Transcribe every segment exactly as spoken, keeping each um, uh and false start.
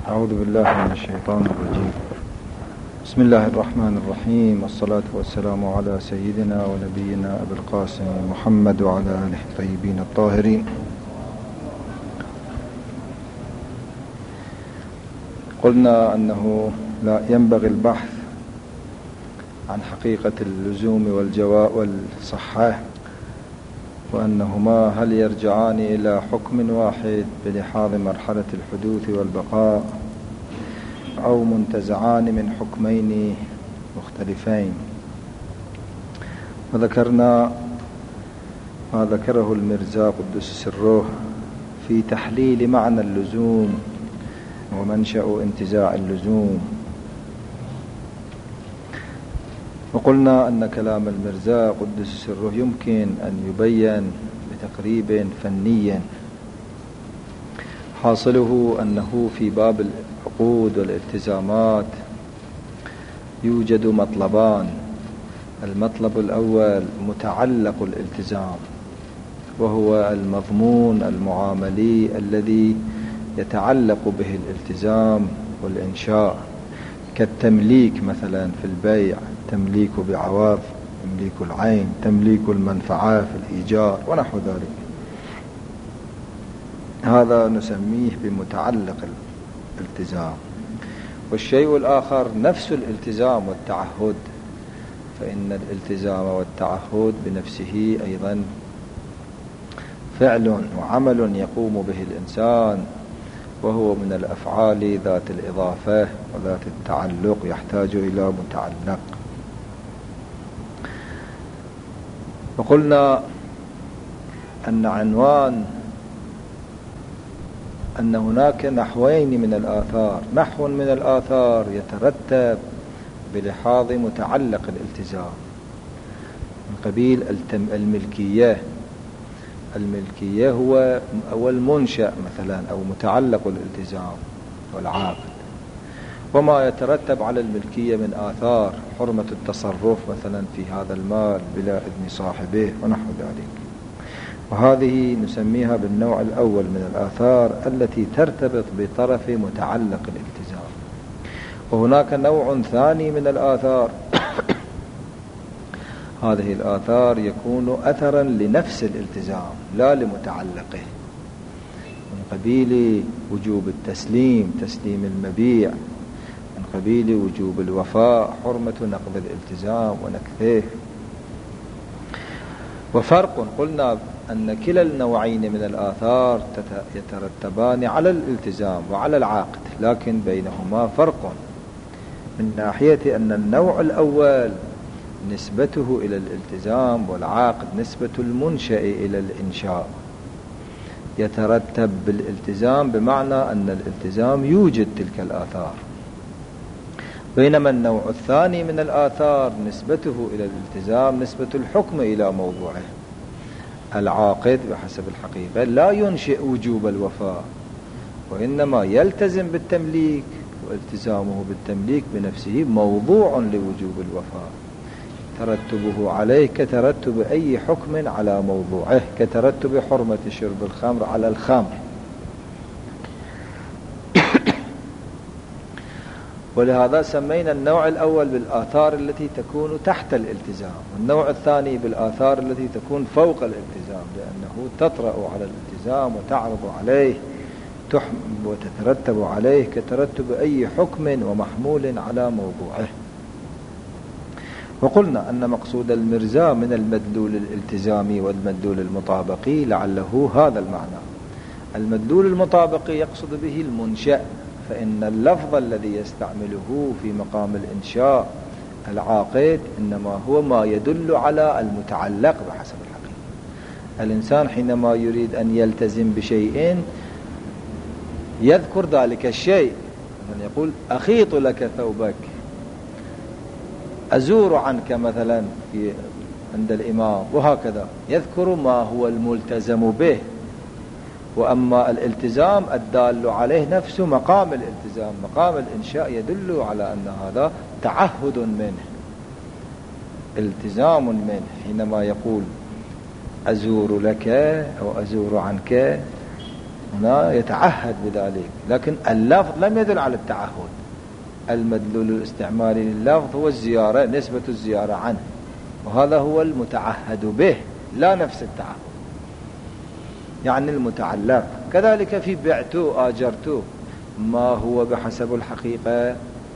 أعوذ بالله من الشيطان الرجيم. بسم الله الرحمن الرحيم، والصلاة والسلام على سيدنا ونبينا أبي القاسم محمد وعلى آله الطيبين الطاهرين. قلنا أنه لا ينبغي البحث عن حقيقة اللزوم والجواء والصحة، وأنهما هل يرجعان إلى حكم واحد بلحاظ مرحلة الحدوث والبقاء، أو منتزعان من حكمين مختلفين. وذكرنا ما ذكره المرزا قدس سره في تحليل معنى اللزوم ومنشأ انتزاع اللزوم. وقلنا أن كلام المرزا قدس سره يمكن أن يبين بتقريب فني، حاصله أنه في باب العقود والالتزامات يوجد مطلبان. المطلب الأول متعلق الالتزام، وهو المضمون المعاملي الذي يتعلق به الالتزام والإنشاء، كالتمليك مثلا في البيع، تمليك بعوض، تمليك العين، تمليك المنفعة في الإيجار ونحو ذلك. هذا نسميه بمتعلق الالتزام. والشيء الآخر نفس الالتزام والتعهد، فإن الالتزام والتعهد بنفسه أيضا فعل وعمل يقوم به الإنسان، وهو من الأفعال ذات الإضافة وذات التعلق، يحتاج إلى متعلق. وقلنا أن عنوان أن هناك نحوين من الآثار. نحو من الآثار يترتب بلحاظ متعلق الالتزام من قبيل الملكية. الملكية هو أول منشأ مثلا أو متعلق الالتزام والعاقد، وما يترتب على الملكية من آثار، حرمة التصرف مثلا في هذا المال بلا إذن صاحبه ونحو ذلك. وهذه نسميها بالنوع الأول من الآثار التي ترتبط بطرف متعلق الالتزام. وهناك نوع ثاني من الآثار هذه الآثار يكون أثرا لنفس الالتزام لا لمتعلقه، من قبيل وجوب التسليم، تسليم المبيع، من قبيل وجوب الوفاء، حرمة نقض الالتزام ونكثه. وفرق، قلنا أن كلا النوعين من الآثار يترتبان على الالتزام وعلى العاقد، لكن بينهما فرق من ناحية أن النوع الأول نسبته إلى الالتزام، والعاقد نسبة المنشأ إلى الإنشاء. يترتب بالالتزام بمعنى أن الالتزام يوجد تلك الآثار، بينما النوع الثاني من الآثار نسبته إلى الالتزام نسبة الحكم إلى موضوعه. العاقد بحسب الحقيقة لا ينشئ وجوب الوفاء، وإنما يلتزم بالتمليك، والتزامه بالتمليك بنفسه موضوع لوجوب الوفاء، ترتبه عليه كترتب أي حكم على موضوعه، كترتب حرمة شرب الخمر على الخمر. ولهذا سمينا النوع الأول بالآثار التي تكون تحت الالتزام، والنوع الثاني بالآثار التي تكون فوق الالتزام، لأنه تطرأ على الالتزام وتعرض عليه وتترتب عليه كترتب أي حكم ومحمول على موضوعه. وقلنا أن مقصود المرزا من المدلول الالتزامي والمدلول المطابقي لعله هذا المعنى. المدلول المطابقي يقصد به المنشأ، فإن اللفظ الذي يستعمله في مقام الإنشاء العاقد إنما هو ما يدل على المتعلق بحسب الحقيقة. الإنسان حينما يريد أن يلتزم بشيء يذكر ذلك الشيء، مثلا يقول أخيط لك ثوبك، أزور عنك مثلا في عند الإمام، وهكذا يذكر ما هو الملتزم به. وأما الالتزام الدال عليه نفسه مقام الالتزام، مقام الإنشاء يدل على أن هذا تعهد منه، التزام منه. حينما يقول أزور لك أو أزور عنك هنا يتعهد بذلك، لكن اللفظ لم يدل على التعهد. المدلول الاستعمالي لللفظ هو الزيارة، نسبة الزيارة عنه، وهذا هو المتعهد به لا نفس التعهد، يعني المتعلق. كذلك في بعته آجرته، ما هو بحسب الحقيقة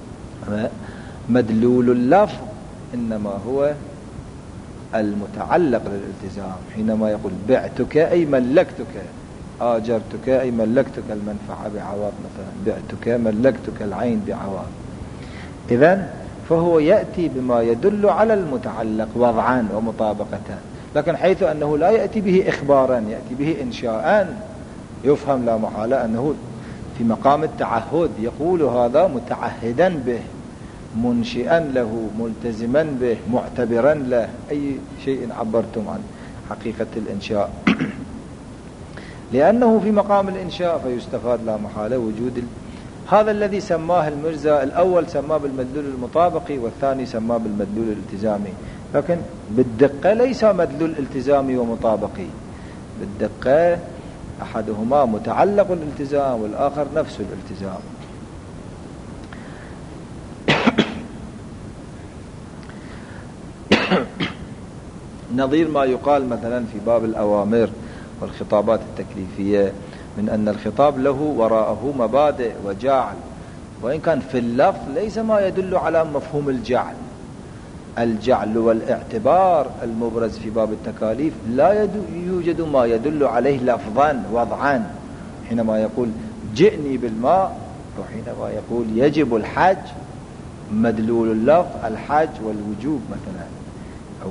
مدلول اللفظ، إنما هو المتعلق للالتزام. حينما يقول بعتك أي ملكتك، آجرتك أي ملكتك المنفعة بعوض، مثلا بعتك ملكتك العين بعوض. إذن فهو يأتي بما يدل على المتعلق وضعان ومطابقتان، لكن حيث أنه لا يأتي به إخبارا، يأتي به إنشاء، يفهم لا محالة أنه في مقام التعهد، يقول هذا متعهدا به، منشئا له، ملتزما به، معتبرا له، أي شيء عبرتم عن حقيقة الإنشاء. لأنه في مقام الإنشاء فيستفاد لا محالة وجود ال... هذا الذي سماه المرزا، الأول سماه بالمدلول المطابقي والثاني سماه بالمدلول الالتزامي، لكن بالدقة ليس مدلول التزامي ومطابقي، بالدقة أحدهما متعلق الالتزام والآخر نفس الالتزام. نظير ما يقال مثلا في باب الأوامر والخطابات التكليفية، من أن الخطاب له وراءه مبادئ وجعل، وإن كان في اللفظ ليس ما يدل على مفهوم الجعل. الجعل والاعتبار المبرز في باب التكاليف لا يوجد ما يدل عليه لفظا وضعا، حينما يقول جئني بالماء، وحينما يقول يجب الحج، مدلول اللفظ الحج والوجوب مثلا، أو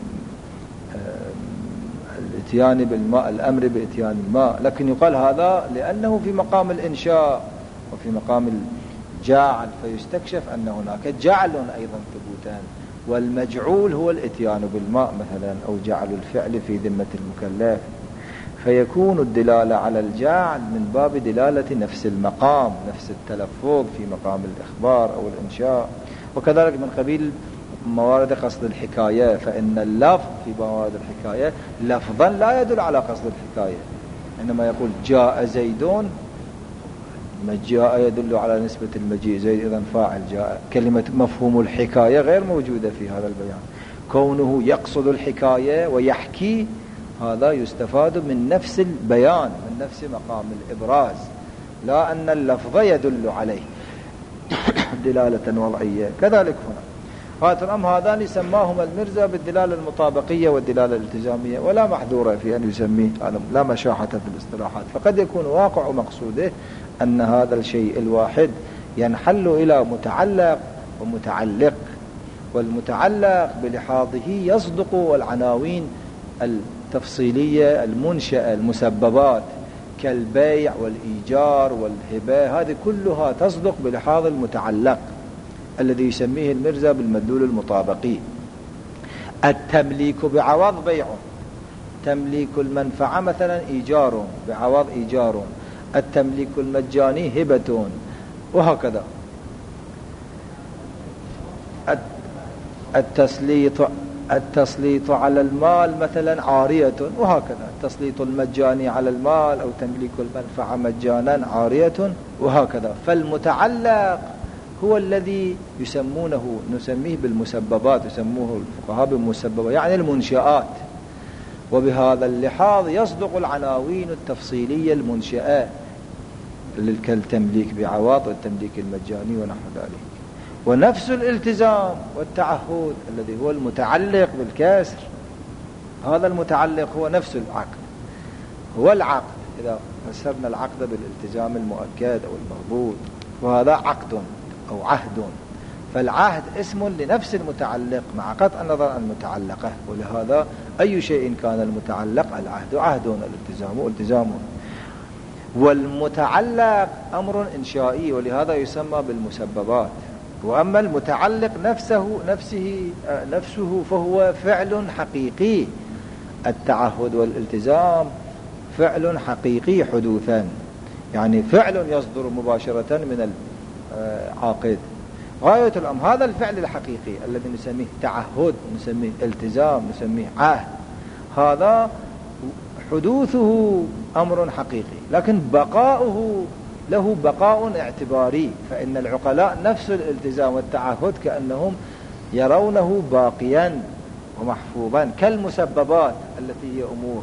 الاتيان بالماء، الأمر باتيان الماء، لكن يقال هذا لأنه في مقام الإنشاء وفي مقام الجعل، فيستكشف أن هناك جعل أيضا ثبوتان، والمجعول هو الاتيان بالماء مثلا، أو جعل الفعل في ذمة المكلف، فيكون الدلالة على الجعل من باب دلالة نفس المقام، نفس التلفظ في مقام الإخبار أو الإنشاء. وكذلك من قبيل موارد قصد الحكاية، فإن اللفظ في موارد الحكاية لفظا لا يدل على قصد الحكاية، إنما يقول جاء زيدون، جاء يدل على نسبة المجيء، زيد إذن فاعل جاء، كلمة مفهوم الحكاية غير موجودة في هذا البيان. كونه يقصد الحكاية ويحكي، هذا يستفاد من نفس البيان، من نفس مقام الإبراز، لا أن اللفظ يدل عليه دلالة وضعية. كذلك هنا هذا الأمر، هذان سماهما المرزا بالدلالة المطابقية والدلالة الالتزامية، ولا محذورة في أن يسميه، لا مشاحة في الاصطلاحات، فقد يكون واقع مقصوده أن هذا الشيء الواحد ينحل إلى متعلق ومتعلق، والمتعلق بلحاظه يصدق العناوين التفصيلية المنشأة، المسببات كالبيع والإيجار والهبة، هذه كلها تصدق بلحاظ المتعلق الذي يسميه المرزا بالمدلول المطابقي. التمليك بعوض بيع، تمليك المنفعة مثلا إيجار بعوض إيجار، التمليك المجاني هبة، وهكذا. التسليط التسليط على المال مثلا عارية، وهكذا. التسليط المجاني على المال أو تمليك المنفعة مجانا عارية، وهكذا. فالمتعلق هو الذي يسمونه، نسميه بالمسببات، يسموه الفقهاء بالمسببات، يعني المنشآت. وبهذا اللحاظ يصدق العناوين التفصيلية المنشئة كالتمليك بعوض والتمليك المجاني ونحو ذلك. ونفس الالتزام والتعهد الذي هو المتعلق بالكسر، هذا المتعلق هو نفس العقد، هو العقد. إذا فسرنا العقد بالالتزام المؤكد أو المربوط، وهذا عقد أو عهد، فالعهد اسم لنفس المتعلق مع قطع النظر عن المتعلقة، ولهذا أي شيء كان المتعلق العهد عهد، الالتزام التزام. والمتعلق أمر إنشائي، ولهذا يسمى بالمسببات. وأما المتعلق نفسه نفسه نفسه فهو فعل حقيقي. التعهد والالتزام فعل حقيقي حدوثا، يعني فعل يصدر مباشرة من العاقد. غاية الأمر هذا الفعل الحقيقي الذي نسميه تعهد، نسميه التزام، نسميه عهد، هذا حدوثه أمر حقيقي، لكن بقاؤه له بقاء اعتباري، فإن العقلاء نفس الالتزام والتعهد كأنهم يرونه باقيا ومحفوظا كالمسببات التي هي أمور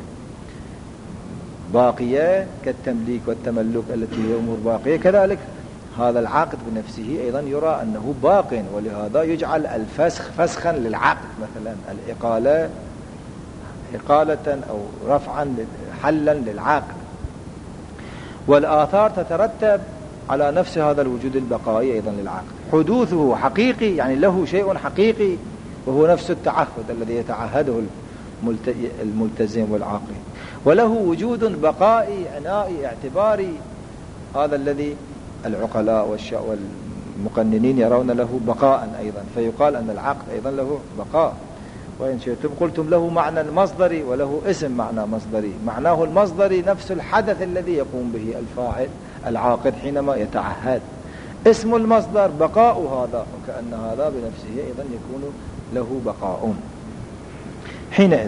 باقية كالتمليك والتملك التي هي أمور باقية، كذلك هذا العقد بنفسه أيضا يرى أنه باق، ولهذا يجعل الفسخ فسخا للعقد، مثلا الإقالة إقالة أو رفعا حلا للعقد. والآثار تترتب على نفس هذا الوجود البقائي أيضا للعقد. حدوثه حقيقي يعني له شيء حقيقي وهو نفس التعهد الذي يتعهده الملتزم والعاقل، وله وجود بقائي عنائي اعتباري، هذا الذي العقلاء والمقننين يرون له بقاء أيضا، فيقال أن العقد أيضا له بقاء. وإن شئتم قلتم له معنى مصدري وله اسم معنى مصدري. معناه المصدري نفس الحدث الذي يقوم به الفاعل العاقد حينما يتعهد. اسم المصدر بقاء هذا، وكأن هذا بنفسه أيضا يكون له بقاء. حينئذ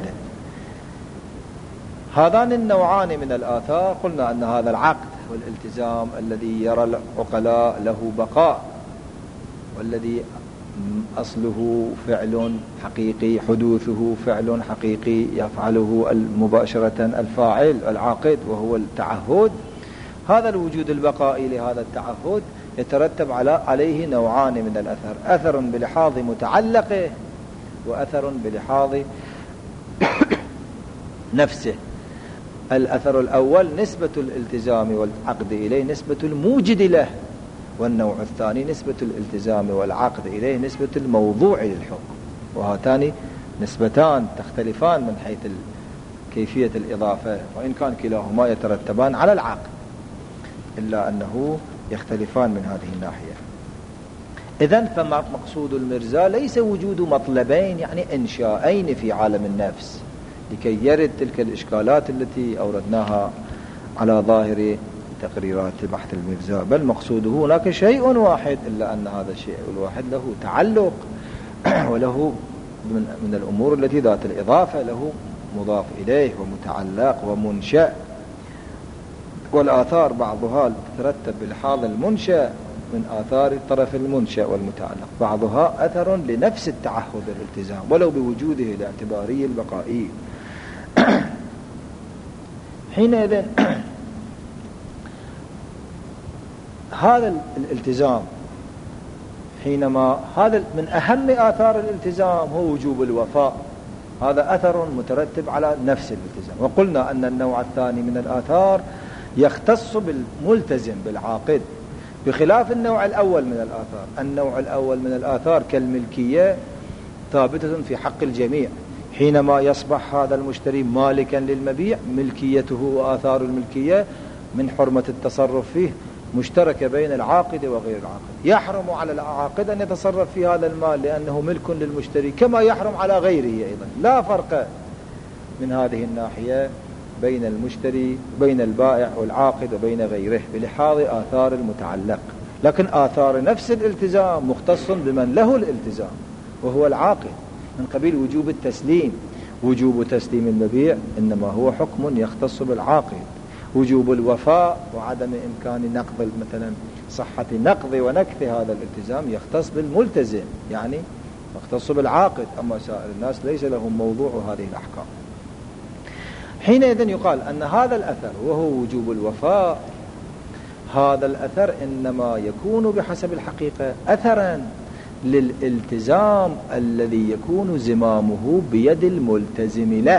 هذان النوعان من الآثار قلنا أن هذا العقد والالتزام الذي يرى العقلاء له بقاء، والذي أصله فعل حقيقي، حدوثه فعل حقيقي يفعله مباشرة الفاعل العاقد وهو التعهد. هذا الوجود البقائي لهذا التعهد يترتب على عليه نوعان من الأثر، أثر بلحاظ متعلقه وأثر بلحاظ نفسه. الأثر الأول نسبة الالتزام والعقد إليه نسبة الموجد له، والنوع الثاني نسبة الالتزام والعقد إليه نسبة الموضوع للحكم، وهاتان نسبتان تختلفان من حيث كيفية الإضافة، وإن كان كلاهما يترتبان على العقد إلا أنه يختلفان من هذه الناحية. إذن فمقصود المرزا ليس وجود مطلبين يعني إنشائين في عالم النفس لكي يرد تلك الإشكالات التي أوردناها على ظاهر تقريرات بحث المرزا، بل مقصوده هناك شيء واحد، إلا أن هذا الشيء الواحد له تعلق وله من الأمور التي ذات الإضافة له مضاف إليه ومتعلق ومنشأ. والآثار بعضها تترتب بلحاظ المنشأ من آثار الطرف المنشأ والمتعلق، بعضها أثر لنفس التعهد الالتزام ولو بوجوده الاعتباري البقائي. حينئذ هذا الالتزام حينما هذا من أهم آثار الالتزام هو وجوب الوفاء، هذا أثر مترتب على نفس الالتزام. وقلنا أن النوع الثاني من الآثار يختص بالملتزم بالعاقد بخلاف النوع الأول من الآثار. النوع الأول من الآثار كالملكية ثابتة في حق الجميع، حينما يصبح هذا المشتري مالكا للمبيع ملكيته وآثار الملكية من حرمة التصرف فيه مشتركة بين العاقد وغير العاقد. يحرم على العاقد أن يتصرف في هذا المال لأنه ملك للمشتري، كما يحرم على غيره أيضا. لا فرق من هذه الناحية بين المشتري بين البائع والعاقد وبين غيره بلحاظ آثار المتعلق، لكن آثار نفس الالتزام مختص بمن له الالتزام وهو العاقد، من قبيل وجوب التسليم. وجوب تسليم المبيع إنما هو حكم يختص بالعاقد. وجوب الوفاء وعدم إمكان نقض مثلا صحة نقض ونكث هذا الالتزام يختص بالملتزم، يعني يختص بالعاقد، أما سائر الناس ليس لهم موضوع هذه الأحكام. حينئذ يقال أن هذا الأثر وهو وجوب الوفاء، هذا الأثر إنما يكون بحسب الحقيقة أثرا للالتزام الذي يكون زمامه بيد الملتزم له.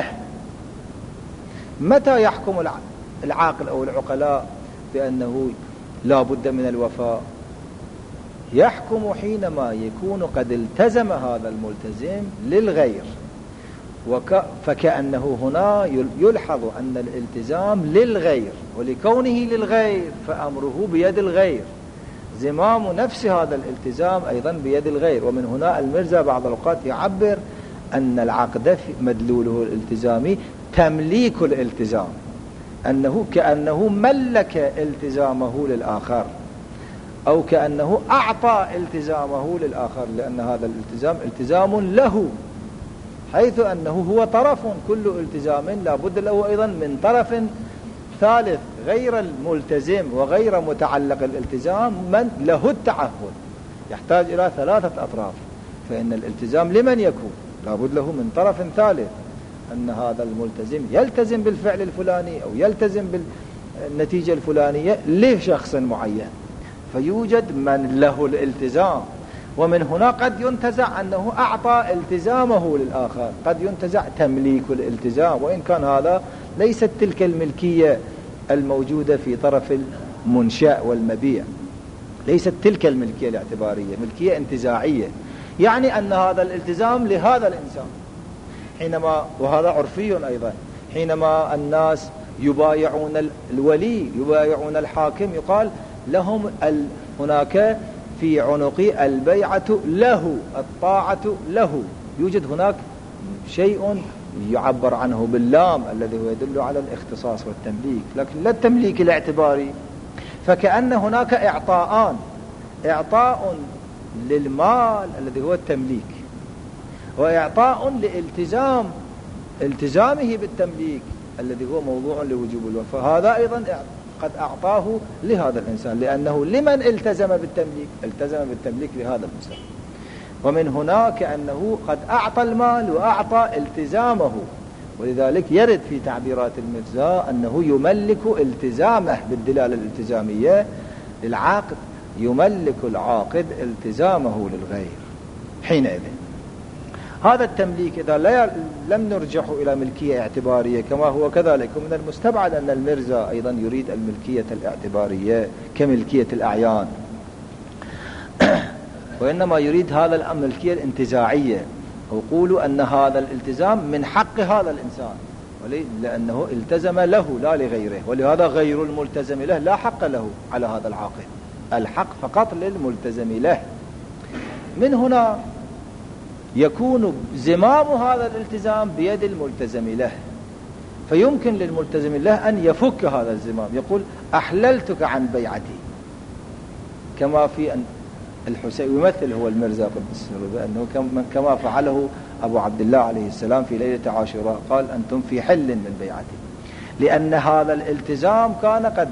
متى يحكم العاقل أو العقلاء بأنه لا بد من الوفاء؟ يحكم حينما يكون قد التزم هذا الملتزم للغير، وك فكأنه هنا يلحظ أن الالتزام للغير، ولكونه للغير فأمره بيد الغير، زمام نفس هذا الالتزام أيضا بيد الغير. ومن هنا المرزا بعض الأوقات يعبر أن العقد مدلوله الالتزامي تمليك الالتزام، أنه كأنه ملك التزامه للآخر، أو كأنه أعطى التزامه للآخر، لأن هذا الالتزام التزام له حيث أنه هو طرف، كل التزام لا بد له أيضا من طرف ثالث غير الملتزم وغير متعلق الالتزام من له التعهد، يحتاج إلى ثلاثة أطراف. فإن الالتزام لمن يكون؟ لا بد له من طرف ثالث، أن هذا الملتزم يلتزم بالفعل الفلاني أو يلتزم بالنتيجة الفلانية لشخص معين، فيوجد من له الالتزام. ومن هنا قد ينتزع أنه أعطى التزامه للآخر، قد ينتزع تمليك الالتزام، وإن كان هذا ليست تلك الملكية الموجودة في طرف المنشأ والمبيع، ليست تلك الملكية الاعتبارية، ملكية انتزاعية، يعني أن هذا الالتزام لهذا الإنسان. حينما، وهذا عرفي أيضا، حينما الناس يبايعون الولي يبايعون الحاكم يقال لهم هناك في عنقي البيعة له، الطاعة له. يوجد هناك شيء يعبر عنه باللام الذي هو يدل على الاختصاص والتمليك، لكن لا التمليك الاعتباري. فكأن هناك إعطاءان، إعطاء للمال الذي هو التمليك، وإعطاء لالتزام التزامه بالتمليك الذي هو موضوع لوجوب الوفاء. هذا أيضا قد أعطاه لهذا الإنسان، لأنه لمن التزم بالتمليك؟ التزم بالتمليك لهذا الإنسان. ومن هنا كأنه قد أعطى المال وأعطى التزامه، ولذلك يرد في تعبيرات المرزا أنه يملك التزامه بالدلالة الالتزامية للعاقد، يملك العاقد التزامه للغير. حينئذ هذا التمليك إذا لا لم نرجح إلى ملكية اعتبارية كما هو كذلك، ومن المستبعد أن المرزا أيضا يريد الملكية الاعتبارية كملكية الأعيان، وإنما يريد هذا الملكية الانتزاعية، وقولوا أن هذا الالتزام من حق هذا الإنسان لأنه التزم له لا لغيره، ولهذا غير الملتزم له لا حق له على هذا العاقد، الحق فقط للملتزم له. من هنا يكون زمام هذا الالتزام بيد الملتزم له، فيمكن للملتزم له أن يفك هذا الزمام، يقول أحللتك عن بيعتي، كما في أن الحسين يمثل هو المرزا قدس بأنه كما فعله أبو عبد الله عليه السلام في ليلة عاشوراء، قال أنتم في حل من بيعتي، لأن هذا الالتزام كان قد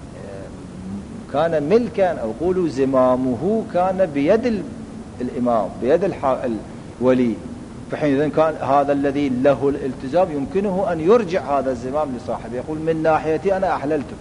كان ملكا، أو قولوا زمامه كان بيد الإمام بيد الولي، فحينئذ كان هذا الذي له الالتزام يمكنه أن يرجع هذا الزمام لصاحبه، يقول من ناحيتي أنا أحللتك،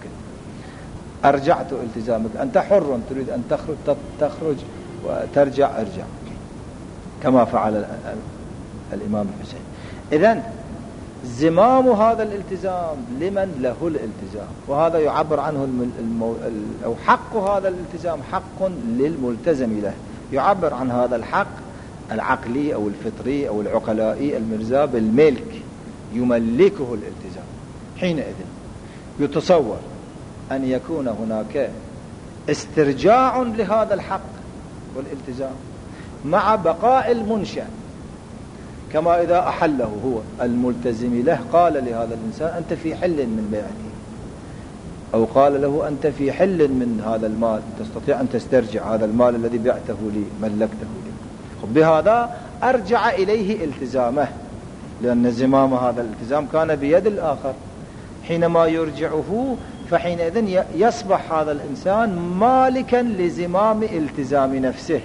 أرجعت التزامك، أنت حر، تريد أن تخرج تخرج وترجع ارجع، كما فعل الإمام الحسين. إذن زمام هذا الالتزام لمن له الالتزام، وهذا يعبر عنه المو... أو حق هذا الالتزام حق للملتزم له، يعبر عن هذا الحق العقلي أو الفطري أو العقلائي المرزا بالملك، يملكه الالتزام. حينئذ يتصور أن يكون هناك استرجاع لهذا الحق والالتزام مع بقاء المنشأ، كما إذا أحله هو الملتزم له قال لهذا الإنسان أنت في حل من بيعتي، أو قال له أنت في حل من هذا المال، تستطيع أن تسترجع هذا المال الذي بعته لي ملكته لي، بهذا أرجع إليه التزامه، لأن زمام هذا الالتزام كان بيد الآخر. حينما يرجعه فحينئذ يصبح هذا الإنسان مالكا لزمام التزام نفسه،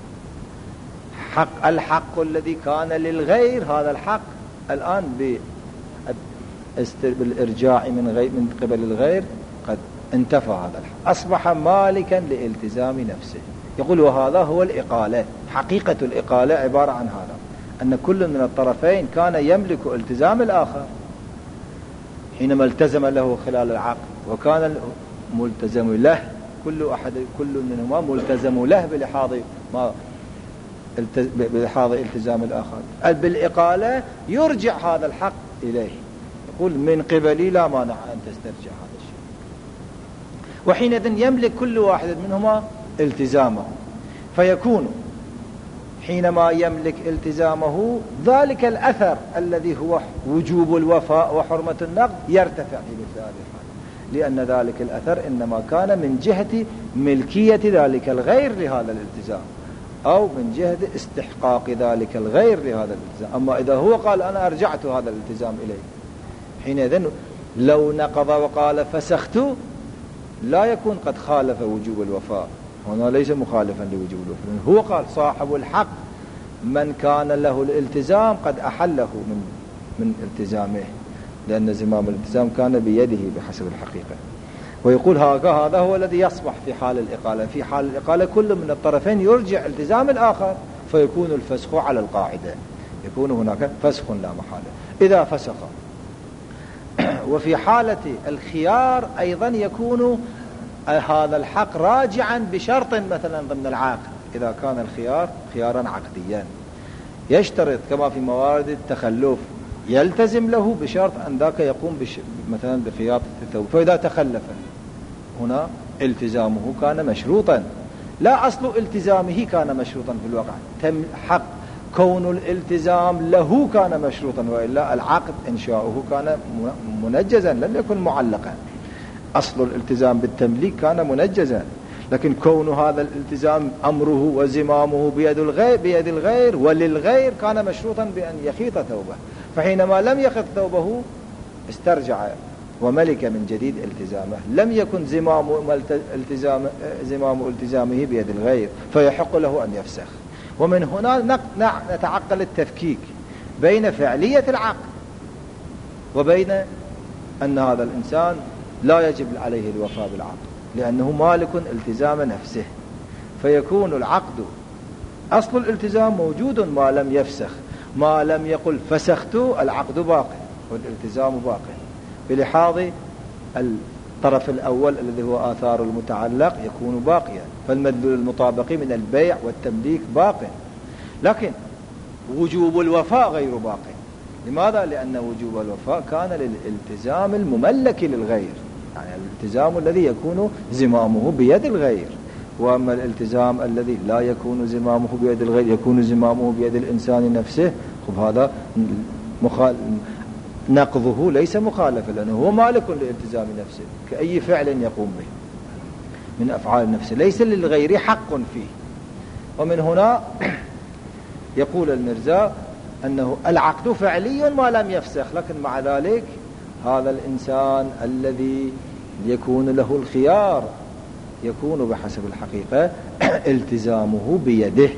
حق الحق الذي كان للغير، هذا الحق الآن بالإرجاع من غير من قبل الغير قد انتفى هذا الحق، أصبح مالكا لالتزام نفسه. يقول وهذا هو الإقالة، حقيقة الإقالة عبارة عن هذا، أن كل من الطرفين كان يملك التزام الآخر حينما التزم له خلال العقد، وكان الملتزم له كل أحد كل منهما ملتزم له بلحاظ ما بلحاظ التزام الآخر. بالإقالة يرجع هذا الحق إليه، يقول من قبلي لا مانع أن تسترجع هذا الشيء، وحينئذ يملك كل واحد منهما التزامه، فيكون حينما يملك التزامه ذلك الأثر الذي هو وجوب الوفاء وحرمة النقد يرتفع في مثل هذه الحالة، لأن ذلك الأثر إنما كان من جهة ملكية ذلك الغير لهذا الالتزام، أو من جهة استحقاق ذلك الغير لهذا الالتزام. أما إذا هو قال أنا أرجعت هذا الالتزام إليه، حينئذ لو نقض وقال فسخت لا يكون قد خالف وجوب الوفاء، هنا ليس مخالفا لوجوب الوفاء. هو قال صاحب الحق من كان له الالتزام قد أحله من من التزامه، لأن زمام الالتزام كان بيده بحسب الحقيقة. ويقول هذا هو الذي يصبح في حال الإقالة. في حال الإقالة كل من الطرفين يرجع التزام الآخر، فيكون الفسخ على القاعدة، يكون هناك فسخ لا محالة إذا فسخ. وفي حالة الخيار أيضا يكون هذا الحق راجعا بشرط مثلا ضمن العقد، إذا كان الخيار خيارا عقديا يشترط كما في موارد التخلف يلتزم له بشرط أن ذاك يقوم بش مثلا بخياطة الثوب، فإذا تخلف هنا التزامه كان مشروطا، لا أصل التزامه كان مشروطا في الواقع، تم حق كون الالتزام له كان مشروطا، وإلا العقد إنشاؤه كان منجزا لم يكن معلقا. أصل الالتزام بالتمليك كان منجزا، لكن كون هذا الالتزام أمره وزمامه بيد الغير, بيد الغير وللغير كان مشروطا بأن يخيط ثوبه، فحينما لم يخيط ثوبه استرجع وملك من جديد التزامه، لم يكن زمام التزام زمام التزامه بيد الغير فيحق له أن يفسخ. ومن هنا نتعقل التفكيك بين فعلية العقد وبين أن هذا الإنسان لا يجب عليه الوفاء بالعقد، لأنه مالك التزام نفسه، فيكون العقد أصل الالتزام موجود ما لم يفسخ، ما لم يقل فسخت العقد باق والالتزام باق، بلحاظ الطرف الأول الذي هو آثار المتعلق يكون باقيا، فالمدلول المطابق من البيع والتمليك باق، لكن وجوب الوفاء غير باق. لماذا؟ لأن وجوب الوفاء كان للالتزام المملك للغير، يعني الالتزام الذي يكون زمامه بيد الغير، وأما الالتزام الذي لا يكون زمامه بيد الغير يكون زمامه بيد الإنسان نفسه، خب هذا مخال... نقضه ليس مخالفا، لأنه هو مالك لالتزام نفسه كأي فعل يقوم به من أفعال نفسه، ليس للغير حق فيه. ومن هنا يقول المرزا أنه العقد فعلي ما لم يفسخ، لكن مع ذلك هذا الإنسان الذي يكون له الخيار يكون بحسب الحقيقة التزامه بيده،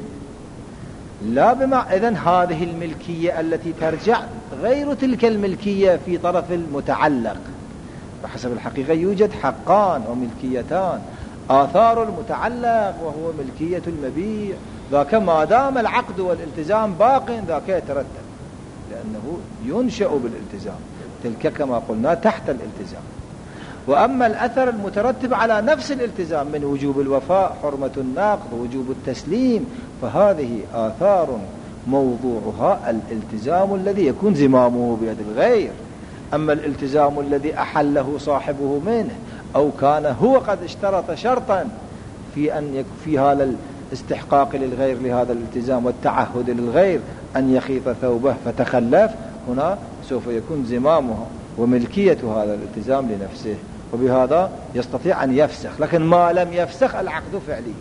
لا بمع إذن هذه الملكية التي ترجع غير تلك الملكية في طرف المتعلق. بحسب الحقيقة يوجد حقان وملكيتان، آثار المتعلق وهو ملكية المبيع، ذاك ما دام العقد والالتزام باق ذاك يترتب، لأنه ينشأ بالالتزام، تلك كما قلنا تحت الالتزام. وأما الأثر المترتب على نفس الالتزام من وجوب الوفاء، حرمة النقض، وجوب التسليم، فهذه آثار موضوعها الالتزام الذي يكون زمامه بيد الغير. أما الالتزام الذي أحله صاحبه منه أو كان هو قد اشترط شرطا في أن في هذا الاستحقاق للغير لهذا الالتزام والتعهد للغير أن يخيط ثوبه فتخلف، هنا سوف يكون زمامه وملكية هذا الالتزام لنفسه، وبهذا يستطيع أن يفسخ. لكن ما لم يفسخ العقد فعلي،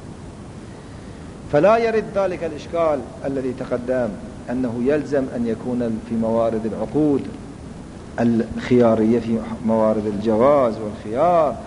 فلا يرد ذلك الإشكال الذي تقدم أنه يلزم أن يكون في موارد العقود الخيارية في موارد الجواز والخيار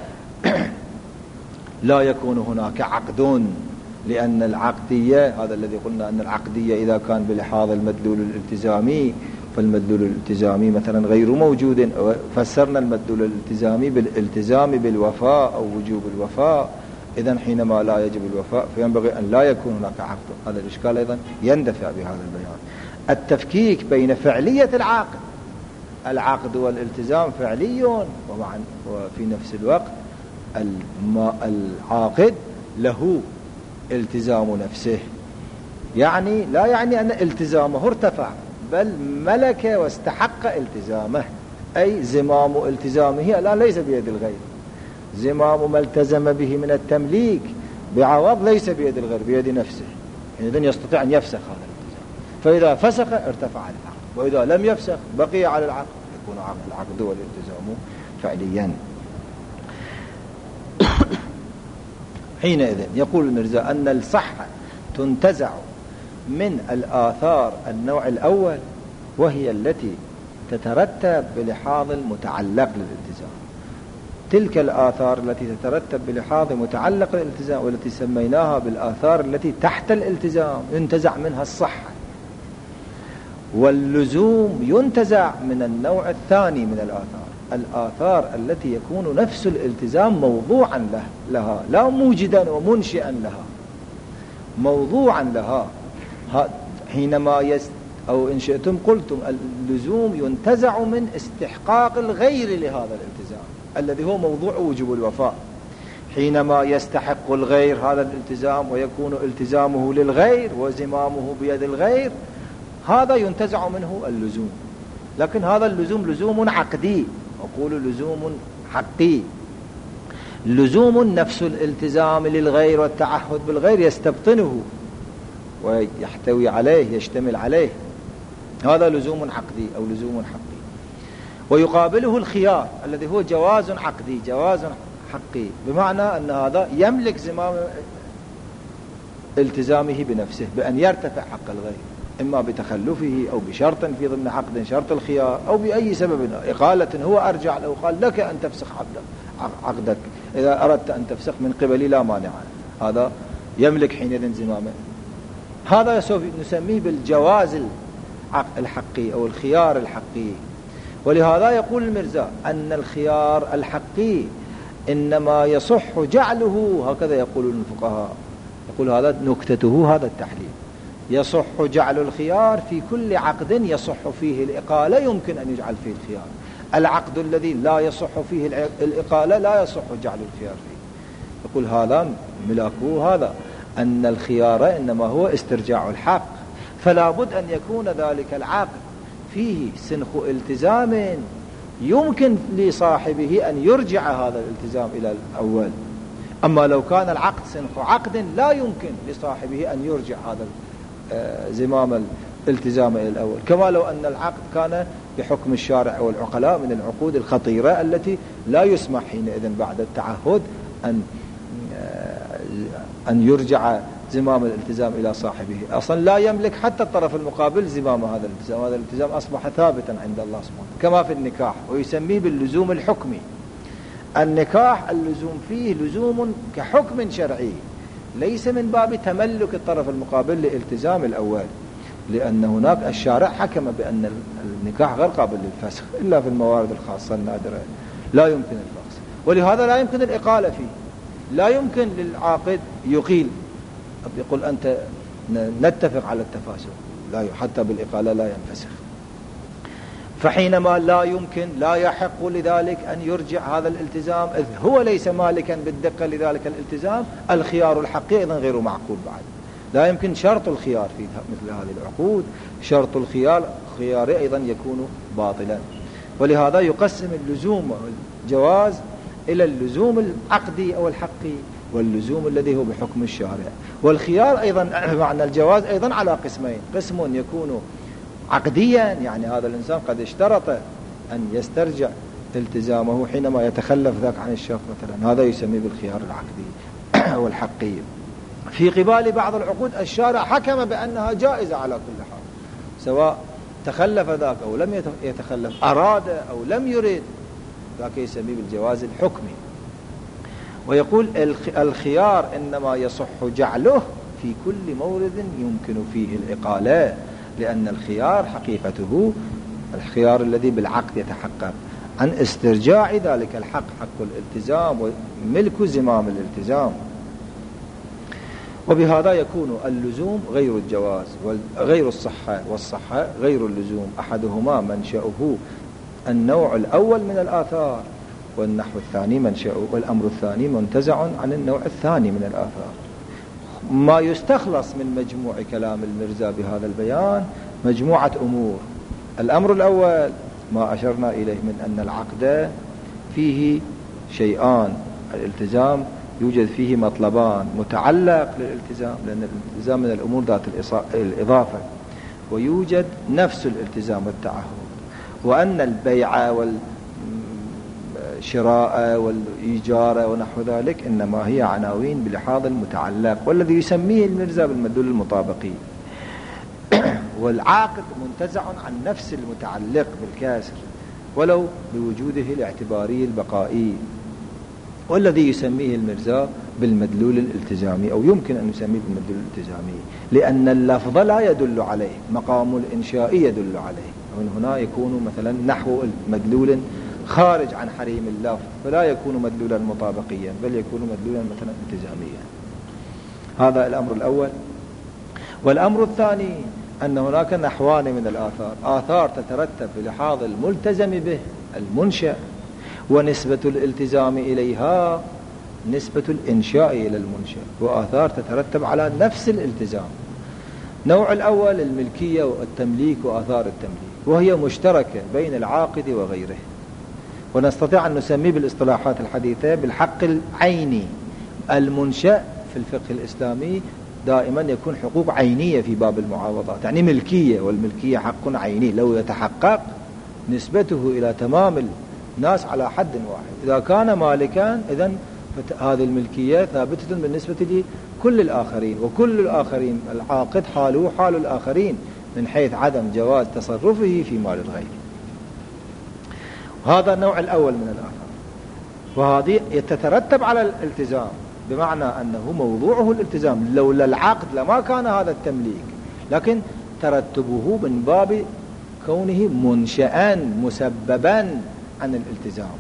لا يكون هناك عقد، لأن العقدية هذا الذي قلنا أن العقدية إذا كان بلحاظ المدلول الالتزامي، فالمدلول الالتزامي مثلا غير موجود، فسرنا المدلول الالتزامي بالالتزام بالوفاء أو وجوب الوفاء، إذن حينما لا يجب الوفاء فينبغي أن لا يكون هناك عقد. هذا الإشكال أيضا يندفع بهذا البيان. التفكيك بين فعلية العقد، العقد والالتزام فعلي، وفي نفس الوقت العاقد له التزام نفسه، يعني لا يعني أن التزامه ارتفع، بل ملك واستحق التزامه، أي زمام التزامه لا ليس بيد الغير، زمام ما التزم به من التمليك بعوض ليس بيد الغير بيد نفسه، إذن يستطيع أن يفسخ هذا الالتزام، فإذا فسخ ارتفع على العقد، وإذا لم يفسخ بقي على العقد، يكون العقد والالتزام فعليا. حينئذ يقول المرزا أن الصحة تنتزع من الآثار النوع الأول، وهي التي تترتب بلحاظ المتعلق للالتزام. تلك الآثار التي تترتب بلحاظ متعلق للالتزام والتي سميناها بالآثار التي تحت الالتزام ينتزع منها الصحة، واللزوم ينتزع من النوع الثاني من الآثار، الآثار التي يكون نفس الالتزام موضوعا له لها، لا موجدا ومنشئا لها، موضوعا لها. حينما يست أو إن شئتم قلتم اللزوم ينتزع من استحقاق الغير لهذا الالتزام الذي هو موضوع وجوب الوفاء. حينما يستحق الغير هذا الالتزام ويكون التزامه للغير وزمامه بيد الغير، هذا ينتزع منه اللزوم. لكن هذا اللزوم لزوم عقدي، أقول لزوم حقي. لزوم نفس الالتزام للغير والتعهد بالغير يستبطنه ويحتوي عليه يشتمل عليه، هذا لزوم عقدي أو لزوم حقي. ويقابله الخيار الذي هو جواز عقدي، جواز حقي، بمعنى أن هذا يملك زمام التزامه بنفسه بأن يرتفع حق الغير، إما بتخلفه أو بشرط في ضمن عقد شرط الخيار أو بأي سبب، إقالة هو أرجع له قال لك أن تفسخ عقدك إذا أردت أن تفسخ من قبلي لا مانع، هذا يملك حينئذ زمامه. هذا سوف نسميه بالجواز الحقي أو الخيار الحقي. ولهذا يقول المرزا أن الخيار الحقي إنما يصح جعله، هكذا يقولون الفقهاء، يقول هذا نكتته هذا التحليل، يصح جعل الخيار في كل عقد يصح فيه الإقالة يمكن أن يجعل فيه الخيار. العقد الذي لا يصح فيه الإقالة لا يصح جعل الخيار فيه. يقول هذا ملاكه هذا أن الخيار إنما هو استرجاع الحق، فلا بد أن يكون ذلك العقد فيه سنخ التزام يمكن لصاحبه أن يرجع هذا الالتزام إلى الأول. أما لو كان العقد سنخ عقد لا يمكن لصاحبه أن يرجع هذا زمام الالتزام إلى الأول، كما لو أن العقد كان بحكم الشارع والعقلاء من العقود الخطيرة التي لا يسمح حينئذ بعد التعهد أن أن يرجع زمام الالتزام إلى صاحبه، أصلا لا يملك حتى الطرف المقابل زمام هذا الالتزام، هذا الالتزام أصبح ثابتا عند الله سبحانه، كما في النكاح ويسميه باللزوم الحكمي. النكاح اللزوم فيه لزوم كحكم شرعي، ليس من باب تملك الطرف المقابل لالتزام الأول، لأن هناك الشارع حكم بأن النكاح غير قابل للفسخ إلا في الموارد الخاصة النادرة، لا يمكن الفسخ، ولهذا لا يمكن الإقالة فيه، لا يمكن للعاقد يقيل يقول أنت نتفق على التفاسخ، لا حتى بالإقالة لا ينفسخ. فحينما لا يمكن لا يحق لذلك أن يرجع هذا الالتزام إذ هو ليس مالكا بالدقة لذلك الالتزام، الخيار الحقي أيضا غير معقول بعد، لا يمكن شرط الخيار في مثل هذه العقود، شرط الخيار خيار أيضا يكون باطلا. ولهذا يقسم اللزوم والجواز إلى اللزوم العقدي أو الحقي واللزوم الذي هو بحكم الشارع. والخيار أيضا معنى الجواز أيضا على قسمين، قسم يكون عقديا، يعني هذا الإنسان قد اشترط أن يسترجع التزامه حينما يتخلف ذاك عن الشرط مثلا، هذا يسميه بالخيار العقدي أو الحقي. في قبال بعض العقود الشارع حكم بأنها جائزة على كل حال، سواء تخلف ذاك أو لم يتخلف، أراد أو لم يريد، ذاك يسميه بالجواز الحكمي. ويقول الخيار إنما يصح جعله في كل مورد يمكن فيه الإقالة، لأن الخيار حقيقته الخيار الذي بالعقد يتحقق عن استرجاع ذلك الحق، حق الالتزام وملك زمام الالتزام. وبهذا يكون اللزوم غير الجواز وغير الصحة، والصحة غير اللزوم، أحدهما منشأه النوع الأول من الآثار، والنحو الثاني منشأه والأمر الثاني منتزع عن النوع الثاني من الآثار. ما يستخلص من مجموع كلام المرزا بهذا البيان مجموعة أمور. الأمر الأول ما أشرنا إليه من أن العقد فيه شيئان، الالتزام يوجد فيه مطلبان، متعلق للالتزام لأن الالتزام من الأمور ذات الإضافة، ويوجد نفس الالتزام والتعهد، وأن البيع الشراء والإيجار ونحو ذلك، إنما هي عناوين بلحاظ المتعلق، والذي يسميه المرزا بالمدلول المطابقي. والعاقد منتزع عن نفس المتعلق بالكاسر ولو بوجوده الاعتباري البقائي، والذي يسميه المرزا بالمدلول الالتزامي، أو يمكن أن يسميه بالمدلول الالتزامي، لأن اللفظ لا يدل عليه، مقام الإنشاء يدل عليه، ومن هنا يكون مثلا نحو مدلول خارج عن حريم اللفظ، فلا يكون مدلولا مطابقيا، بل يكون مدلولا مثلا التزاميا. هذا الأمر الأول. والأمر الثاني أن هناك نحوان من الآثار، آثار تترتب بلحاظ الملتزم به المنشأ، ونسبة الالتزام إليها نسبة الإنشاء إلى المنشأ، وآثار تترتب على نفس الالتزام. نوع الأول الملكية والتمليك وآثار التمليك، وهي مشتركة بين العاقد وغيره، ونستطيع أن نسميه بالاصطلاحات الحديثة بالحق العيني. المنشأ في الفقه الإسلامي دائما يكون حقوق عينية في باب المعاوضات، يعني ملكية، والملكية حق عيني لو يتحقق نسبته إلى تمام الناس على حد واحد. إذا كان مالكا إذن هذه الملكية ثابتة بالنسبة لكل الآخرين، وكل الآخرين العاقد حاله حال الآخرين من حيث عدم جواز تصرفه في مال الغير. هذا النوع الأول من الآثار، وهذه يتترتب على الالتزام، بمعنى أنه موضوعه الالتزام، لولا العقد لما كان هذا التمليك، لكن ترتبه من باب كونه منشأ مسببا عن الالتزام،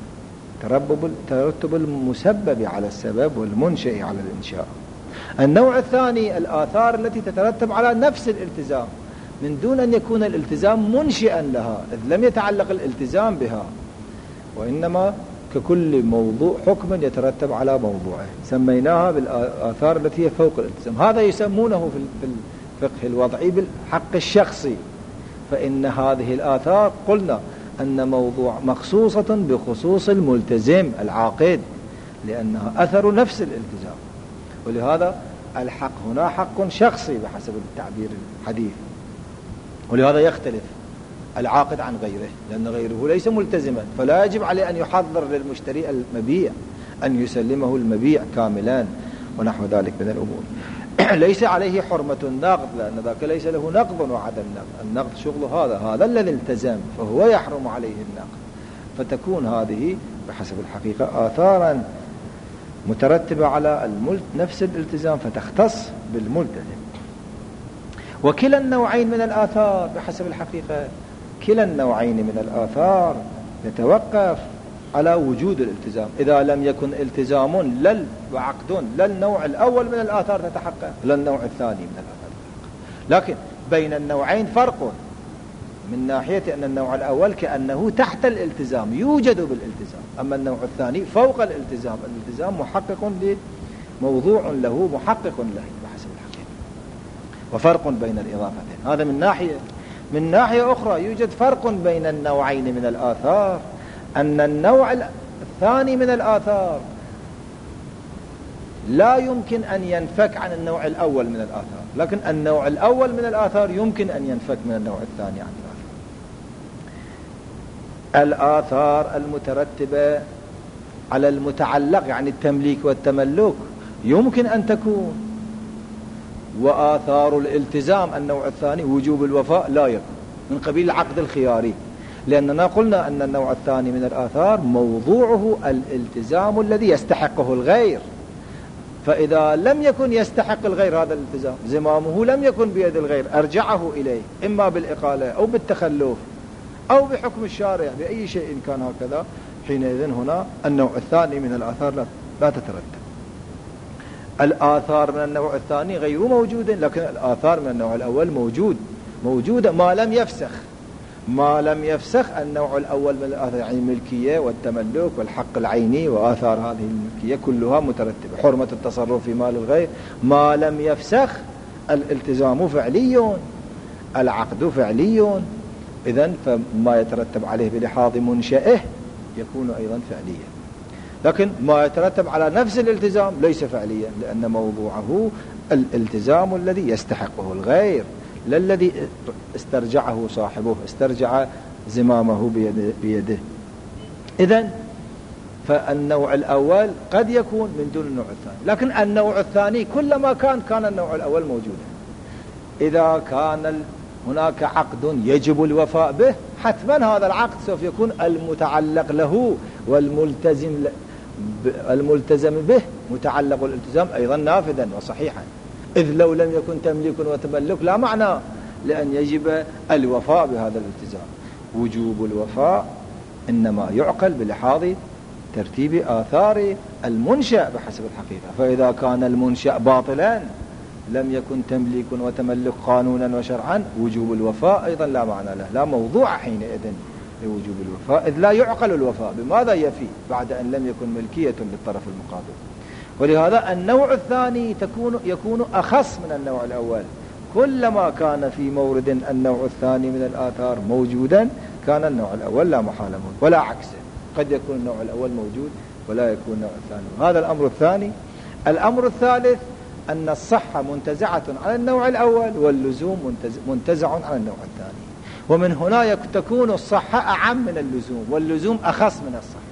ترتب المسبب على السبب والمنشأ على الإنشاء. النوع الثاني الآثار التي تترتب على نفس الالتزام من دون أن يكون الالتزام منشئا لها، إذ لم يتعلق الالتزام بها، وإنما ككل موضوع حكم يترتب على موضوعه، سميناها بالآثار التي هي فوق الالتزام. هذا يسمونه في الفقه الوضعي بالحق الشخصي، فإن هذه الآثار قلنا أن موضوع مخصوصة بخصوص الملتزم العاقد، لأنها أثر نفس الالتزام، ولهذا الحق هنا حق شخصي بحسب التعبير الحديث، ولهذا يختلف العاقد عن غيره، لأن غيره ليس ملتزما، فلا يجب عليه أن يحضر للمشتري المبيع، أن يسلمه المبيع كاملا ونحو ذلك من الأمور. ليس عليه حرمة النقد، لأن ذاك ليس له نقد وعدم نقد، النقد شغل هذا هذا الذي التزم، فهو يحرم عليه النقد، فتكون هذه بحسب الحقيقة آثارا مترتبة على الملت نفس الالتزام، فتختص بالملتزم. وكلا النوعين من الآثار بحسب الحقيقة، كلا النوعين من الآثار يتوقف على وجود الالتزام. إذا لم يكن التزام لل وعقد للنوع الأول من الآثار تتحقق، للنوع الثاني من الآثار تتحقق. لكن بين النوعين فرق، من ناحية أن النوع الأول كأنه تحت الالتزام يوجد بالالتزام، أما النوع الثاني فوق الالتزام، الالتزام محقق لموضوع له محقق له بحسب الحقيقة، وفرق بين الإضافتين. هذا من ناحية. من ناحية أخرى يوجد فرق بين النوعين من الآثار، أن النوع الثاني من الآثار لا يمكن أن ينفك عن النوع الأول من الآثار، لكن النوع الأول من الآثار يمكن أن ينفك من النوع الثاني عن الآثار. الآثار المترتبة على المتعلق يعني التمليك والتملك يمكن أن تكون، وآثار الالتزام النوع الثاني وجوب الوفاء لا يكون، من قبيل العقد الخياري، لأننا قلنا أن النوع الثاني من الآثار موضوعه الالتزام الذي يستحقه الغير، فإذا لم يكن يستحق الغير هذا الالتزام، زمامه لم يكن بيد الغير، أرجعه إليه إما بالإقالة أو بالتخلف أو بحكم الشارع بأي شيء كان هكذا، حينئذ هنا النوع الثاني من الآثار لا, لا تترتب. الآثار من النوع الثاني غير موجودة، لكن الآثار من النوع الأول موجود موجودة ما لم يفسخ ما لم يفسخ النوع الأول من الآثار، يعني الملكية والتملك والحق العيني، وآثار هذه الملكية كلها مترتبة. حرمة التصرف في مال الغير ما لم يفسخ الالتزام فعلي، العقد فعلي، إذن فما يترتب عليه بلحاظ منشئه يكون أيضا فعليا، لكن ما يترتب على نفس الالتزام ليس فعليا، لأن موضوعه الالتزام الذي يستحقه الغير، لا الذي استرجعه صاحبه، استرجع زمامه بيده, بيده. إذن فالنوع الأول قد يكون من دون النوع الثاني، لكن النوع الثاني كلما كان كان النوع الأول موجودا. إذا كان هناك عقد يجب الوفاء به، حتما هذا العقد سوف يكون المتعلق له والملتزم الملتزم به متعلق الالتزام أيضا نافذا وصحيحا، إذ لو لم يكن تمليك وتملك لا معنى لأن يجب الوفاء بهذا الالتزام. وجوب الوفاء إنما يعقل بلحاظ ترتيب آثار المنشأ بحسب الحقيقة، فإذا كان المنشأ باطلا لم يكن تمليك وتملك قانونا وشرعا، وجوب الوفاء أيضا لا معنى له، لا موضوع حينئذ لوجوب الوفاء، إذ لا يعقل الوفاء بماذا يفي بعد أن لم يكن ملكية للطرف المقابل. ولهذا النوع الثاني تكون يكون أخص من النوع الأول، كلما كان في مورد النوع الثاني من الآثار موجودا كان النوع الأول لا محالة موجود، ولا عكسه، قد يكون النوع الأول موجود ولا يكون النوع الثاني. هذا الأمر الثاني. الأمر الثالث أن الصحة منتزعة على النوع الأول واللزوم منتزع على النوع الثاني، ومن هنا تكون الصحة أعم من اللزوم واللزوم أخص من الصحة.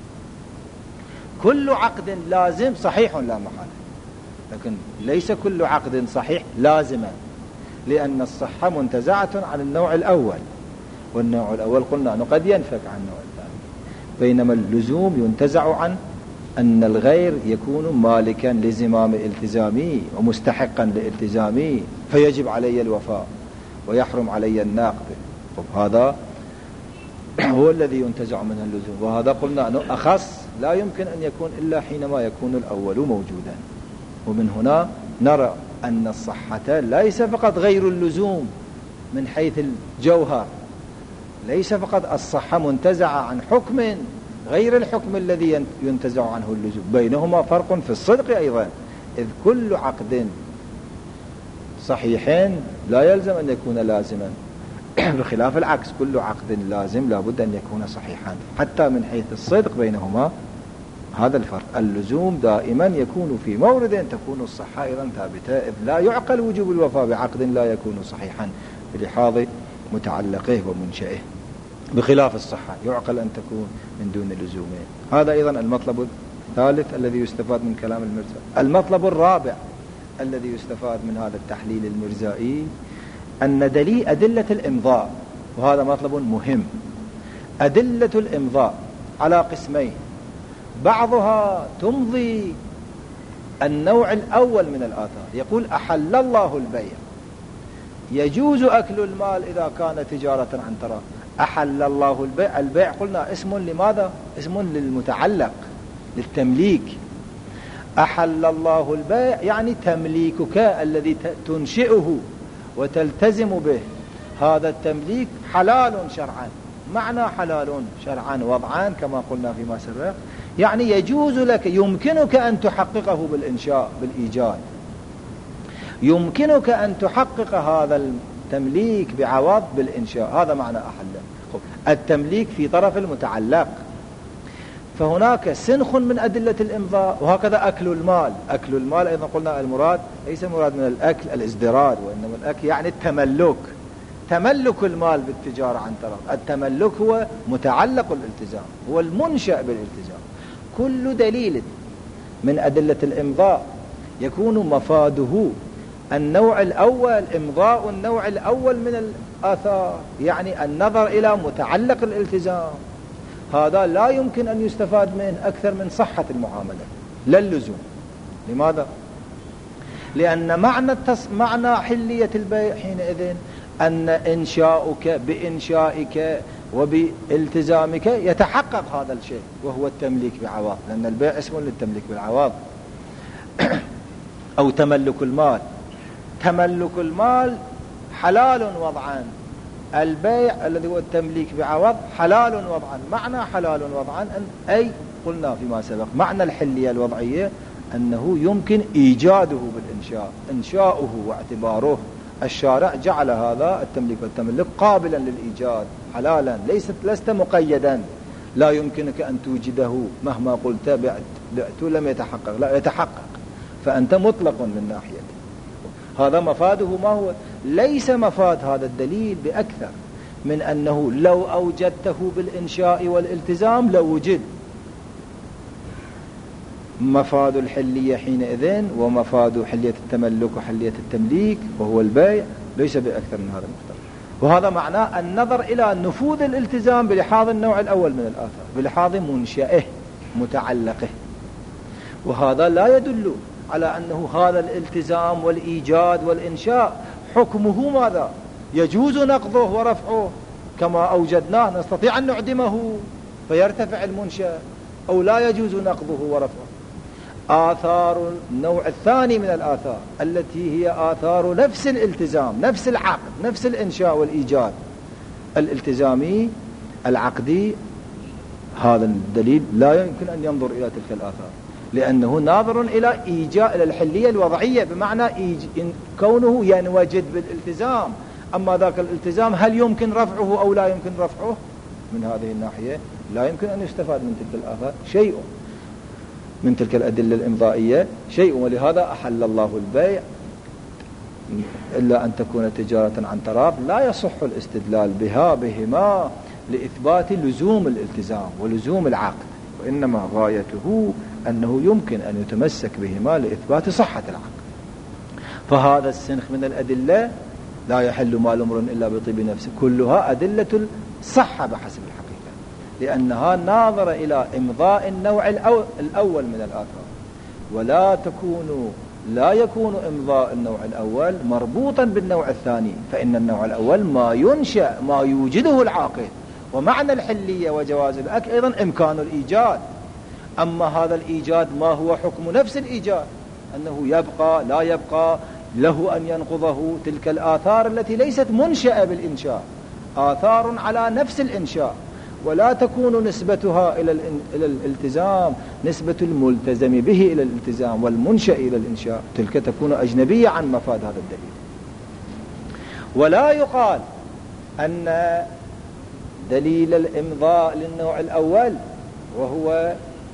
كل عقد لازم صحيح لا محالة، لكن ليس كل عقد صحيح لازما، لأن الصحة منتزعة عن النوع الأول، والنوع الأول قلنا أنه قد ينفك عن النوع الثاني، بينما اللزوم ينتزع عن أن الغير يكون مالكا لزمام التزامي ومستحقا لالتزامي فيجب علي الوفاء ويحرم علي الناقض، وهذا هو الذي ينتزع منه اللزوم، وهذا قلنا أنه أخص لا يمكن أن يكون إلا حينما يكون الأول موجودا. ومن هنا نرى أن الصحة ليس فقط غير اللزوم من حيث الجوهر، ليس فقط الصحة منتزعة عن حكم غير الحكم الذي ينتزع عنه اللزوم، بينهما فرق في الصدق أيضا، إذ كل عقد صحيح لا يلزم أن يكون لازما، بخلاف العكس كل عقد لازم لا بد أن يكون صحيحا، حتى من حيث الصدق بينهما هذا الفرق. اللزوم دائما يكون في مورد تكون الصحة أيضا ثابتة، إذ لا يعقل وجوب الوفاء بعقد لا يكون صحيحا بلحاظ متعلقه ومنشئه، بخلاف الصحة يعقل أن تكون من دون اللزومين. هذا أيضا المطلب الثالث الذي يستفاد من كلام المرزائي. المطلب الرابع الذي يستفاد من هذا التحليل المرزائي أن دليل أدلة الإمضاء، وهذا مطلب مهم. أدلة الإمضاء على قسمين، بعضها تمضي النوع الأول من الآثار، يقول أحل الله البيع، يجوز أكل المال إذا كان تجارة عن تراض. أحل الله البيع، البيع قلنا اسم لماذا؟ اسم للمتعلق للتمليك. أحل الله البيع يعني تمليكك الذي تنشئه وتلتزم به، هذا التمليك حلال شرعا. معنى حلال شرعا وضعان كما قلنا فيما سبق، يعني يجوز لك، يمكنك أن تحققه بالإنشاء بالإيجاد، يمكنك أن تحقق هذا التمليك بعوض بالإنشاء، هذا معنى أحل. التمليك في طرف المتعلق، فهناك سنخ من أدلة الإمضاء. وهكذا أكل المال، أكل المال أيضا قلنا المراد ليس مراد من الأكل الازدراج، وإنما الأكل يعني التملك، تملك المال بالتجارة عن تراض. التملك هو متعلق الالتزام، هو المنشأ بالالتزام. كل دليل من أدلة الإمضاء يكون مفاده النوع الأول، إمضاء النوع الأول من الآثار، يعني النظر إلى متعلق الالتزام. هذا لا يمكن أن يستفاد منه أكثر من صحة المعاملة لا اللزوم. لماذا؟ لأن معنى التص... معنى حلية البيع حينئذ أن إنشاؤك بإنشائك وبالتزامك يتحقق هذا الشيء، وهو التمليك بعوض، لأن البيع اسم للتمليك بالعوض. أو تملك المال، تملك المال حلال وضعا، البيع الذي هو التمليك بعوض حلال وضعا. معنى حلال وضعا أن أي قلنا فيما سبق معنى الحلية الوضعية أنه يمكن إيجاده بالإنشاء، إنشاؤه واعتباره. الشارع جعل هذا التمليك والتملك قابلا للإيجاد حلالا، ليست لست مقيدا، لا يمكنك أن توجده مهما قلت بعت بعت لم يتحقق، لا يتحقق، فأنت مطلق من ناحية. هذا مفاده ما هو؟ ليس مفاد هذا الدليل بأكثر من أنه لو أوجدته بالإنشاء والالتزام لوجد، مفاد الحلية حينئذ ومفاد حلية التملك وحلية التمليك وهو البيع ليس بأكثر من هذا المقدار. وهذا معناه النظر إلى نفوذ الالتزام بلحاظ النوع الأول من الآثار، بلحاظ منشأه متعلقه. وهذا لا يدل على أنه هذا الالتزام والإيجاد والإنشاء حكمه ماذا؟ يجوز نقضه ورفعه كما أوجدناه، نستطيع أن نعدمه فيرتفع المنشأ، أو لا يجوز نقضه ورفعه. آثار النوع الثاني من الآثار التي هي آثار نفس الالتزام، نفس العقد، نفس الإنشاء والإيجاد الالتزامي العقدي، هذا الدليل لا يمكن أن ينظر إلى تلك الآثار، لأنه ناظر إلى إيجاء إلى الحلية الوضعية، بمعنى إيج... كونه ينوجد بالالتزام. أما ذاك الالتزام هل يمكن رفعه أو لا يمكن رفعه؟ من هذه الناحية لا يمكن أن يستفاد من تلك الآثار شيء، من تلك الأدلة الإمضائية شيء. ولهذا أحل الله البيع إلا أن تكون تجارة عن تراض، لا يصح الاستدلال بها بهما لإثبات لزوم الالتزام ولزوم العقد، وإنما غايته أنه يمكن أن يتمسك بهما لإثبات صحة العقد. فهذا السنخ من الأدلة لا يحل مال امرئ إلا بطيب نفسه، كلها أدلة الصحة بحسب الحقيقة، لأنها ناظرة إلى إمضاء النوع الأول من الآثار، ولا تكون لا يكون إمضاء النوع الأول مربوطا بالنوع الثاني، فإن النوع الأول ما ينشأ ما يوجده العاقد، ومعنى الحلية وجواز الأكل أيضا إمكان الإيجاد. أما هذا الإيجاد ما هو حكم نفس الإيجاد؟ أنه يبقى لا يبقى، له أن ينقضه. تلك الآثار التي ليست منشأة بالإنشاء، آثار على نفس الإنشاء، ولا تكون نسبتها إلى إلى الالتزام نسبة الملتزم به إلى الالتزام والمنشأ إلى الإنشاء، تلك تكون أجنبية عن مفاد هذا الدليل. ولا يقال أن دليل الإمضاء للنوع الأول وهو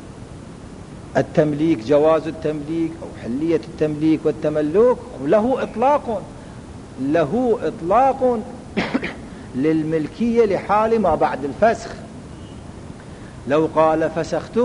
التمليك، جواز التمليك أو حلية التمليك والتملك، له إطلاق له إطلاق للملكية لحال ما بعد الفسخ. لو قال فسخت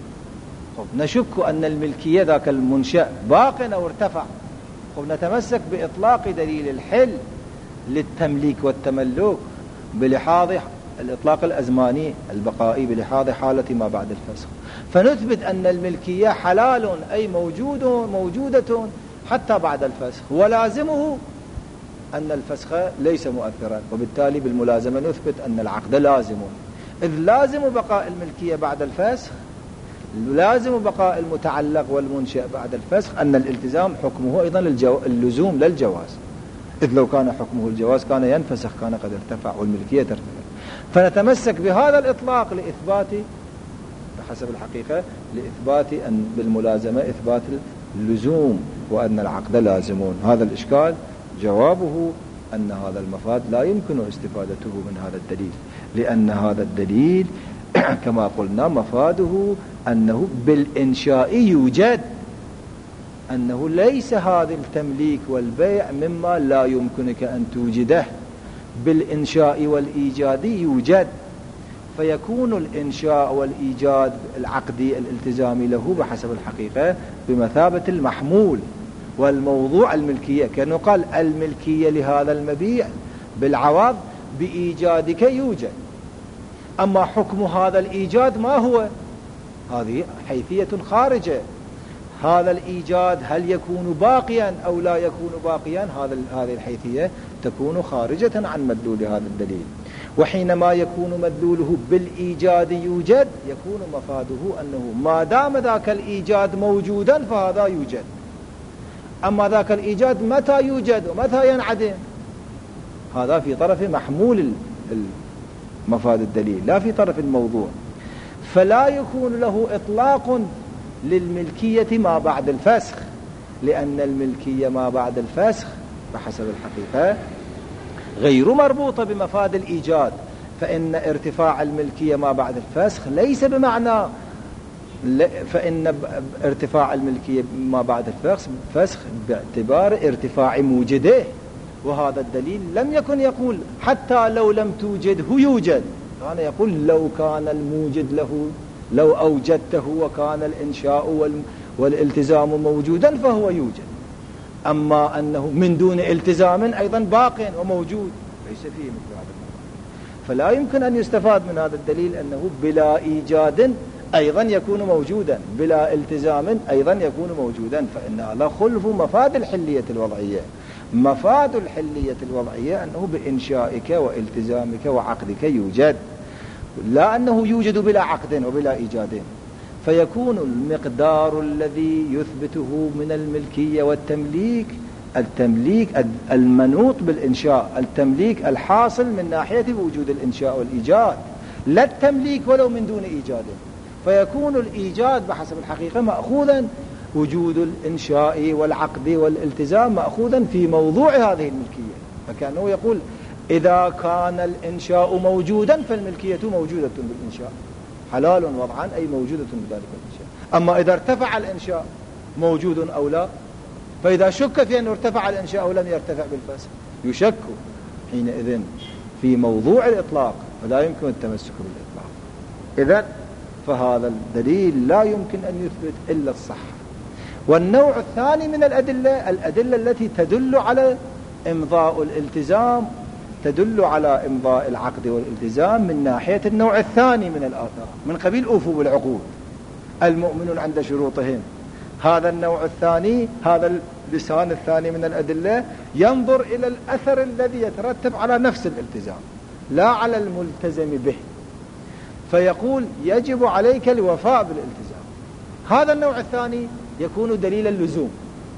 نشك أن الملكية ذاك المنشأ باق أو ارتفع، نتمسك بإطلاق دليل الحل للتمليك والتملك بلحاظ الإطلاق الأزماني البقائي بلحاظ حالة ما بعد الفسخ، فنثبت أن الملكية حلال أي موجود موجودة حتى بعد الفسخ، ولازمه أن الفسخ ليس مؤثرا، وبالتالي بالملازمة نثبت أن العقد لازم، إذ لازم بقاء الملكية بعد الفسخ، لازم بقاء المتعلق والمنشأ بعد الفسخ، أن الالتزام حكمه أيضا الجو... اللزوم للجواز، إذ لو كان حكمه الجواز كان ينفسخ، كان قد ارتفع والملكية ترتفع. فنتمسك بهذا الإطلاق لإثبات بحسب الحقيقة لإثبات أن بالملازمة إثبات اللزوم وأن العقد لازمون. هذا الإشكال جوابه أن هذا المفاد لا يمكن استفادته من هذا الدليل، لأن هذا الدليل كما قلنا مفاده أنه بالإنشاء يوجد، أنه ليس هذا التمليك والبيع مما لا يمكنك أن توجده، بالإنشاء والإيجاد يوجد، فيكون الإنشاء والإيجاد العقدي الالتزامي له بحسب الحقيقة بمثابة المحمول والموضوع الملكية، كأنه قال الملكية لهذا المبيع بالعوض بإيجادك يوجد. أما حكم هذا الإيجاد ما هو؟ هذه حيثية خارجة. هذا الإيجاد هل يكون باقيا أو لا يكون باقيا؟ هذا هذه الحيثية تكون خارجة عن مدلول هذا الدليل. وحينما يكون مدلوله بالإيجاد يوجد، يكون مفاده أنه ما دام ذاك الإيجاد موجودا فهذا يوجد. أما ذاك الإيجاد متى يوجد ومتى ينعدم؟ هذا في طرف محمول مفاد الدليل، لا في طرف الموضوع. فلا يكون له إطلاق للملكية ما بعد الفسخ، لأن الملكية ما بعد الفسخ بحسب الحقيقة غير مربوطة بمفاد الإيجاد، فإن ارتفاع الملكية ما بعد الفسخ ليس بمعنى، فإن ارتفاع الملكية ما بعد الفسخ باعتبار ارتفاع موجده، وهذا الدليل لم يكن يقول حتى لو لم توجده يوجد، كان يقول لو كان الموجد له لو أوجدته وكان الإنشاء والالتزام موجودا فهو يوجد، أما أنه من دون التزام أيضا باق وموجود ليس فيه مثل هذا الموضوع. فلا يمكن أن يستفاد من هذا الدليل أنه بلا إيجاد أيضا يكون موجودا، بلا التزام أيضا يكون موجودا، فإن هذا خلف مفاد الحلية الوضعية. مفاد الحلية الوضعية أنه بإنشائك والتزامك وعقدك يوجد، لا أنه يوجد بلا عقد وبلا إيجاد. فيكون المقدار الذي يثبته من الملكية والتمليك التمليك المنوط بالإنشاء، التمليك الحاصل من ناحية وجود الإنشاء والإيجاد، لا التمليك ولو من دون إيجاد. فيكون الإيجاد بحسب الحقيقة مأخوذا، وجود الإنشاء والعقد والالتزام مأخوذا في موضوع هذه الملكية. فكأنه يقول إذا كان الإنشاء موجودا فالملكية موجودة بالإنشاء، حلال وضعا أي موجودة بذلك الإنشاء. أما إذا ارتفع الإنشاء موجود أو لا، فإذا شك في أنه ارتفع الإنشاء أو لم يرتفع بالفسق يشك حينئذ في موضوع الإطلاق، فلا يمكن التمسك بالإطلاق. إذن فهذا الدليل لا يمكن أن يثبت إلا الصحة. والنوع الثاني من الأدلة الأدلة التي تدل على إمضاء الالتزام، تدل على إمضاء العقد والالتزام من ناحية النوع الثاني من الآثار، من قبيل أوفوا بالعقود، المؤمنون عند شروطهم. هذا النوع الثاني، هذا اللسان الثاني من الأدلة ينظر إلى الأثر الذي يترتب على نفس الالتزام لا على الملتزم به، فيقول يجب عليك الوفاء بالالتزام. هذا النوع الثاني يكون دليل اللزوم،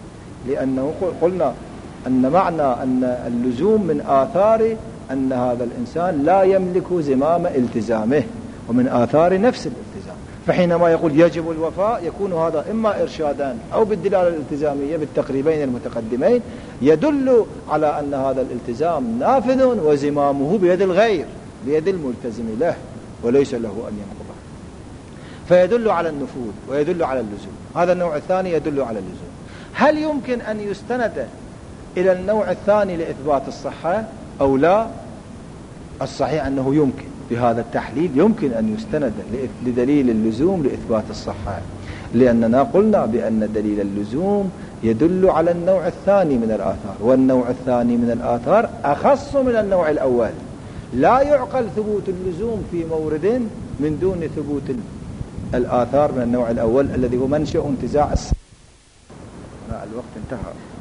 لأنه قلنا أن معنى أن اللزوم من آثار أن هذا الإنسان لا يملك زمام التزامه، ومن آثار نفس الالتزام. فحينما يقول يجب الوفاء يكون هذا إما إرشادا أو بالدلالة الالتزامية بالتقريبين المتقدمين، يدل على أن هذا الالتزام نافذ وزمامه بيد الغير، بيد الملتزم له وليس له أن ينقضه، فيدل على النفوذ ويدل على اللزوم. هذا النوع الثاني يدل على اللزوم. هل يمكن أن يستند إلى النوع الثاني لإثبات الصحة أو لا؟ الصحيح أنه يمكن، بهذا التحليل يمكن أن يستند لدليل اللزوم لإثبات الصحة، لأننا قلنا بأن دليل اللزوم يدل على النوع الثاني من الآثار، والنوع الثاني من الآثار أخص من النوع الأول. لا يعقل ثبوت اللزوم في مورد من دون ثبوت الآثار من النوع الأول الذي هو منشأ انتزاع الصحة. الوقت انتهى.